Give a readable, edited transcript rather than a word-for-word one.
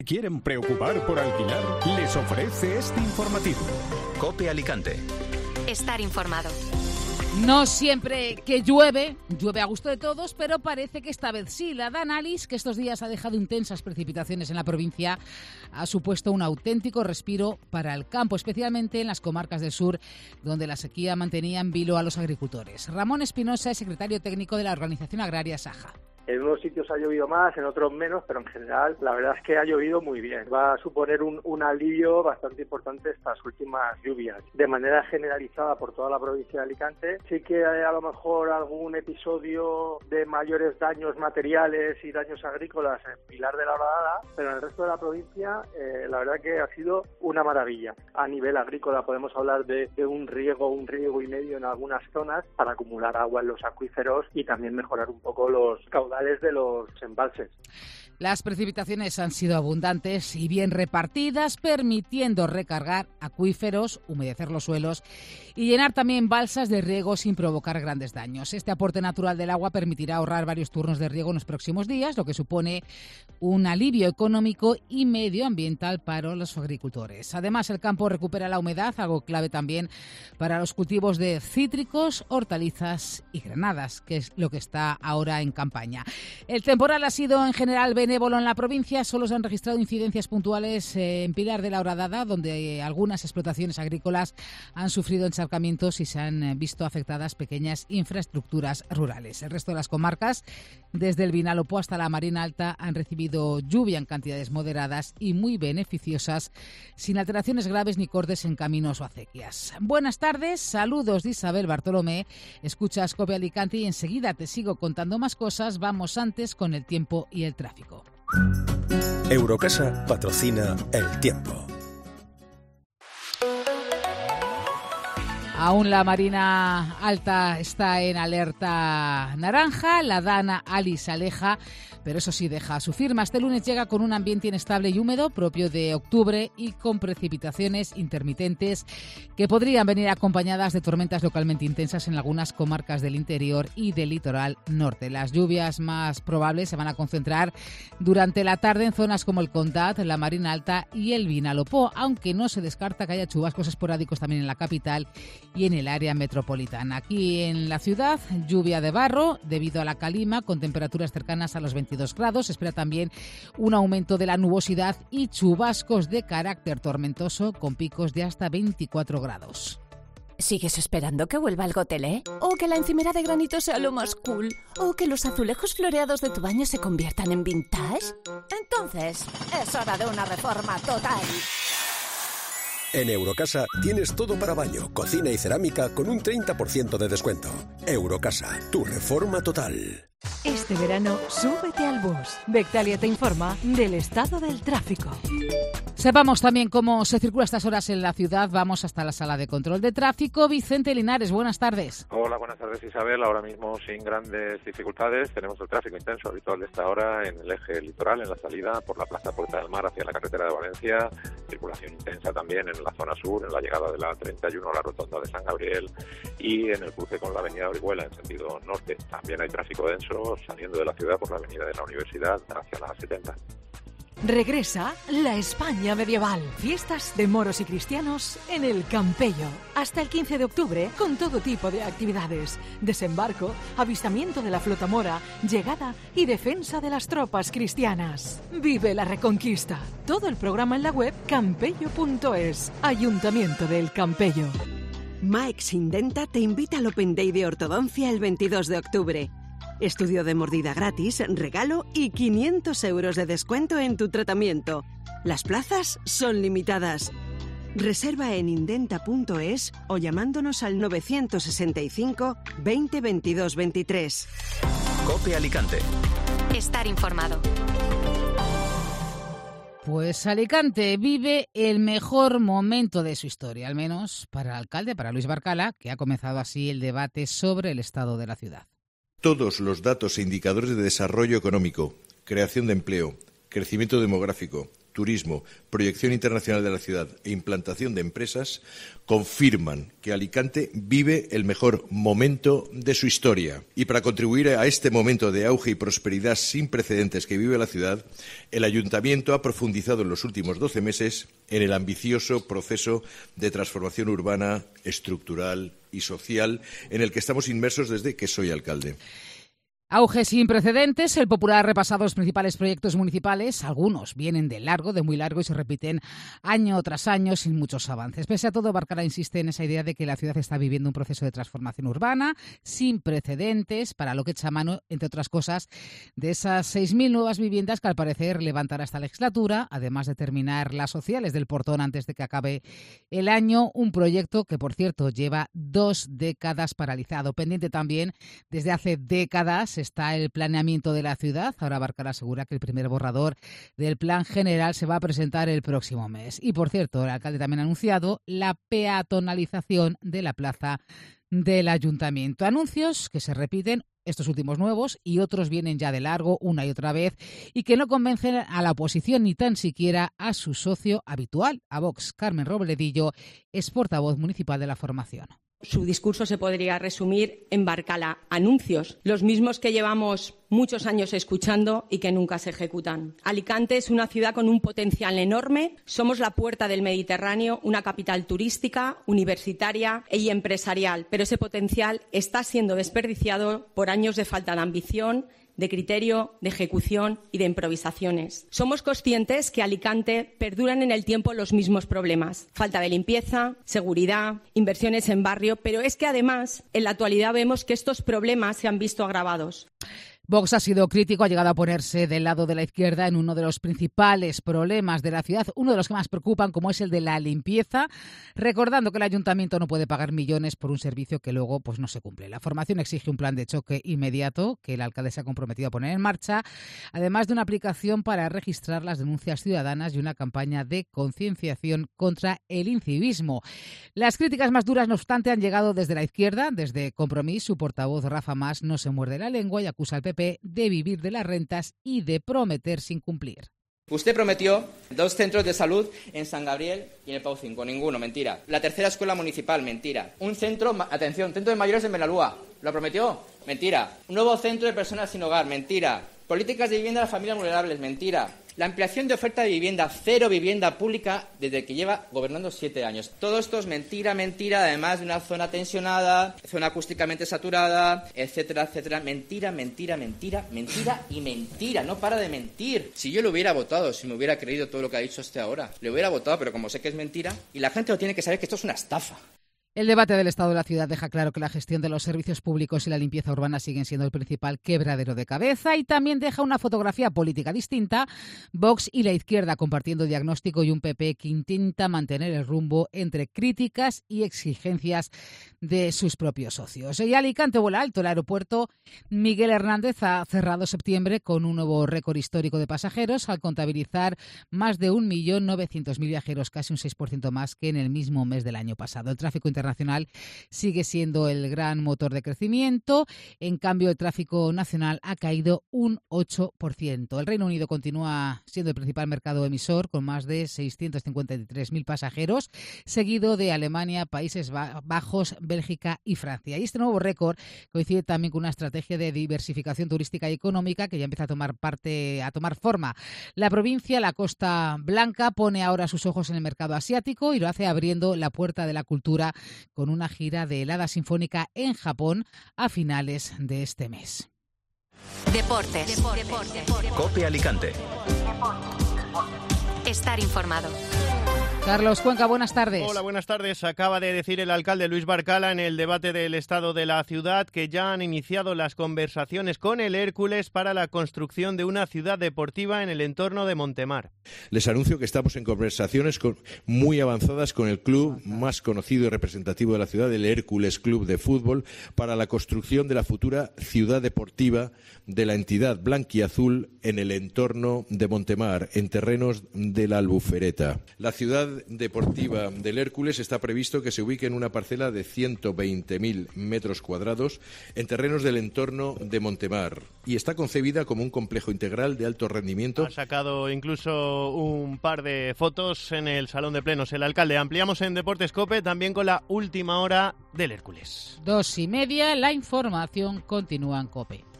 ¿Quieren preocupar por alquilar? Les ofrece este informativo. COPE Alicante. Estar informado. No siempre que llueve a gusto de todos, pero parece que esta vez sí. La Danalis, que estos días ha dejado intensas precipitaciones en la provincia, ha supuesto un auténtico respiro para el campo, especialmente en las comarcas del sur, donde la sequía mantenía en vilo a los agricultores. Ramón Espinosa es secretario técnico de la organización agraria Saja. En unos sitios ha llovido más, en otros menos, pero en general la verdad es que ha llovido muy bien. Va a suponer un alivio bastante importante estas últimas lluvias. De manera generalizada por toda la provincia de Alicante, sí que hay a lo mejor algún episodio de mayores daños materiales y daños agrícolas en Pilar de la Horadada, pero en el resto de la provincia la verdad que ha sido una maravilla. A nivel agrícola podemos hablar de un riego y medio en algunas zonas para acumular agua en los acuíferos y también mejorar un poco los caudales de los embalses. Las precipitaciones han sido abundantes y bien repartidas, permitiendo recargar acuíferos, humedecer los suelos y llenar también balsas de riego sin provocar grandes daños. Este aporte natural del agua permitirá ahorrar varios turnos de riego en los próximos días, lo que supone un alivio económico y medioambiental para los agricultores. Además, el campo recupera la humedad, algo clave también para los cultivos de cítricos, hortalizas y granadas, que es lo que está ahora en campaña. El temporal ha sido en general benévolo en la provincia. Solo se han registrado incidencias puntuales en Pilar de la Horadada, donde algunas explotaciones agrícolas han sufrido encharcamientos y se han visto afectadas pequeñas infraestructuras rurales. El resto de las comarcas, desde el Vinalopó hasta la Marina Alta, han recibido lluvia en cantidades moderadas y muy beneficiosas, sin alteraciones graves ni cortes en caminos o acequias. Buenas tardes, saludos de Isabel Bartolomé. Escuchas COPE Alicante y enseguida te sigo contando más cosas. Vamos antes con el tiempo y el tráfico. Eurocasa patrocina el tiempo. Aún la Marina Alta está en alerta naranja, la Dana Ali se aleja, pero eso sí deja su firma. Este lunes llega con un ambiente inestable y húmedo propio de octubre y con precipitaciones intermitentes que podrían venir acompañadas de tormentas localmente intensas en algunas comarcas del interior y del litoral norte. Las lluvias más probables se van a concentrar durante la tarde en zonas como el Condat, la Marina Alta y el Vinalopó, aunque no se descarta que haya chubascos esporádicos también en la capital y en el área metropolitana. Aquí en la ciudad, lluvia de barro debido a la calima con temperaturas cercanas a los 22 grados. Se espera también un aumento de la nubosidad y chubascos de carácter tormentoso con picos de hasta 24 grados. ¿Sigues esperando que vuelva el gotelé? ¿O que la encimera de granito sea lo más cool? ¿O que los azulejos floreados de tu baño se conviertan en vintage? Entonces, es hora de una reforma total. En Eurocasa tienes todo para baño, cocina y cerámica con un 30% de descuento. Eurocasa, tu reforma total. Este verano, súbete al bus. Bectalia te informa del estado del tráfico. Sepamos también cómo se circula a estas horas en la ciudad. Vamos hasta la sala de control de tráfico. Vicente Linares, buenas tardes. Hola, buenas tardes Isabel. Ahora mismo sin grandes dificultades. Tenemos el tráfico intenso habitual de esta hora en el eje litoral, en la salida por la Plaza Puerta del Mar hacia la carretera de Valencia. Circulación intensa también en la zona sur, en la llegada de la 31 a la rotonda de San Gabriel y en el cruce con la avenida Orihuela en sentido norte. También hay tráfico denso saliendo de la ciudad por la avenida de la Universidad hacia la 70. Regresa la España medieval. Fiestas de moros y cristianos en el Campello. Hasta el 15 de octubre con todo tipo de actividades. Desembarco, avistamiento de la flota mora, llegada y defensa de las tropas cristianas. Vive la Reconquista. Todo el programa en la web campello.es. Ayuntamiento del Campello. Maix Indenta te invita al Open Day de Ortodoncia el 22 de octubre. Estudio de mordida gratis, regalo y 500 euros de descuento en tu tratamiento. Las plazas son limitadas. Reserva en indenta.es o llamándonos al 965 20 22 23. COPE Alicante. Estar informado. Pues Alicante vive el mejor momento de su historia, al menos para el alcalde, para Luis Barcala, que ha comenzado así el debate sobre el estado de la ciudad. Todos los datos e indicadores de desarrollo económico, creación de empleo, crecimiento demográfico, turismo, proyección internacional de la ciudad e implantación de empresas confirman que Alicante vive el mejor momento de su historia. Y para contribuir a este momento de auge y prosperidad sin precedentes que vive la ciudad, el Ayuntamiento ha profundizado en los últimos 12 meses en el ambicioso proceso de transformación urbana, estructural y social en el que estamos inmersos desde que soy alcalde. Auge sin precedentes. El Popular ha repasado los principales proyectos municipales. Algunos vienen de largo, de muy largo, y se repiten año tras año sin muchos avances. Pese a todo, Barcala insiste en esa idea de que la ciudad está viviendo un proceso de transformación urbana sin precedentes, para lo que echa mano, entre otras cosas, de esas 6.000 nuevas viviendas que al parecer levantará esta legislatura, además de terminar las sociales del Portón antes de que acabe el año. Un proyecto que, por cierto, lleva 2 décadas paralizado. Pendiente también desde hace décadas está el planeamiento de la ciudad. Ahora Barcala asegura que el primer borrador del plan general se va a presentar el próximo mes. Y, por cierto, el alcalde también ha anunciado la peatonalización de la plaza del ayuntamiento. Anuncios que se repiten, estos últimos nuevos, y otros vienen ya de largo una y otra vez, y que no convencen a la oposición ni tan siquiera a su socio habitual, a Vox. Carmen Robledillo es portavoz municipal de la formación. Su discurso se podría resumir en Barcala: anuncios, los mismos que llevamos muchos años escuchando y que nunca se ejecutan. Alicante es una ciudad con un potencial enorme. Somos la puerta del Mediterráneo, una capital turística, universitaria y empresarial, pero ese potencial está siendo desperdiciado por años de falta de ambición, de criterio, de ejecución y de improvisaciones. Somos conscientes que Alicante perduran en el tiempo los mismos problemas: falta de limpieza, seguridad, inversiones en barrio, pero es que además en la actualidad vemos que estos problemas se han visto agravados. Vox ha sido crítico, ha llegado a ponerse del lado de la izquierda en uno de los principales problemas de la ciudad, uno de los que más preocupan, como es el de la limpieza, recordando que el ayuntamiento no puede pagar millones por un servicio que luego pues no se cumple. La formación exige un plan de choque inmediato que el alcalde se ha comprometido a poner en marcha, además de una aplicación para registrar las denuncias ciudadanas y una campaña de concienciación contra el incivismo. Las críticas más duras, no obstante, han llegado desde la izquierda. Desde Compromís, su portavoz Rafa Mas no se muerde la lengua y acusa al PP de vivir de las rentas y de prometer sin cumplir. Usted prometió 2 centros de salud en San Gabriel y en el Pau 5. Ninguno, mentira. La tercera escuela municipal, mentira. Un centro, atención, centro de mayores en Benalúa. ¿Lo prometió? Mentira. Un nuevo centro de personas sin hogar, mentira. Políticas de vivienda a las familias vulnerables, mentira. La ampliación de oferta de vivienda, 0 vivienda pública desde que lleva gobernando 7 años. Todo esto es mentira, mentira, además de una zona tensionada, zona acústicamente saturada, etcétera, etcétera. Mentira, mentira, mentira, mentira y mentira. No para de mentir. Si yo lo hubiera votado, si me hubiera creído todo lo que ha dicho hasta ahora, le hubiera votado, pero como sé que es mentira, y la gente lo tiene que saber que esto es una estafa. El debate del estado de la ciudad deja claro que la gestión de los servicios públicos y la limpieza urbana siguen siendo el principal quebradero de cabeza, y también deja una fotografía política distinta: Vox y la izquierda compartiendo diagnóstico y un PP que intenta mantener el rumbo entre críticas y exigencias de sus propios socios. Y Alicante vuela alto. El aeropuerto Miguel Hernández ha cerrado septiembre con un nuevo récord histórico de pasajeros, al contabilizar más de 1.900.000 viajeros, casi un 6% más que en el mismo mes del año pasado. El tráfico internacional sigue siendo el gran motor de crecimiento. En cambio, el tráfico nacional ha caído un 8%. El Reino Unido continúa siendo el principal mercado emisor, con más de 653.000 pasajeros, seguido de Alemania, Países Bajos, Bélgica y Francia. Y este nuevo récord coincide también con una estrategia de diversificación turística y económica que ya empieza a tomar forma. La provincia, la Costa Blanca, pone ahora sus ojos en el mercado asiático y lo hace abriendo la puerta de la cultura con una gira de helada sinfónica en Japón a finales de este mes. Deportes. COPE Alicante. Estar informado. Carlos Cuenca, buenas tardes. Hola, buenas tardes. Acaba de decir el alcalde Luis Barcala en el debate del estado de la ciudad que ya han iniciado las conversaciones con el Hércules para la construcción de una ciudad deportiva en el entorno de Montemar. Les anuncio que estamos en conversaciones muy avanzadas con el club más conocido y representativo de la ciudad, el Hércules Club de Fútbol, para la construcción de la futura ciudad deportiva de la entidad blanquiazul en el entorno de Montemar, en terrenos de la Albufereta. La ciudad deportiva del Hércules está previsto que se ubique en una parcela de 120.000 metros cuadrados en terrenos del entorno de Montemar y está concebida como un complejo integral de alto rendimiento. Ha sacado incluso un par de fotos en el salón de plenos el alcalde. Ampliamos en Deportes COPE también con la última hora del Hércules. 2:30, la información continúa en COPE.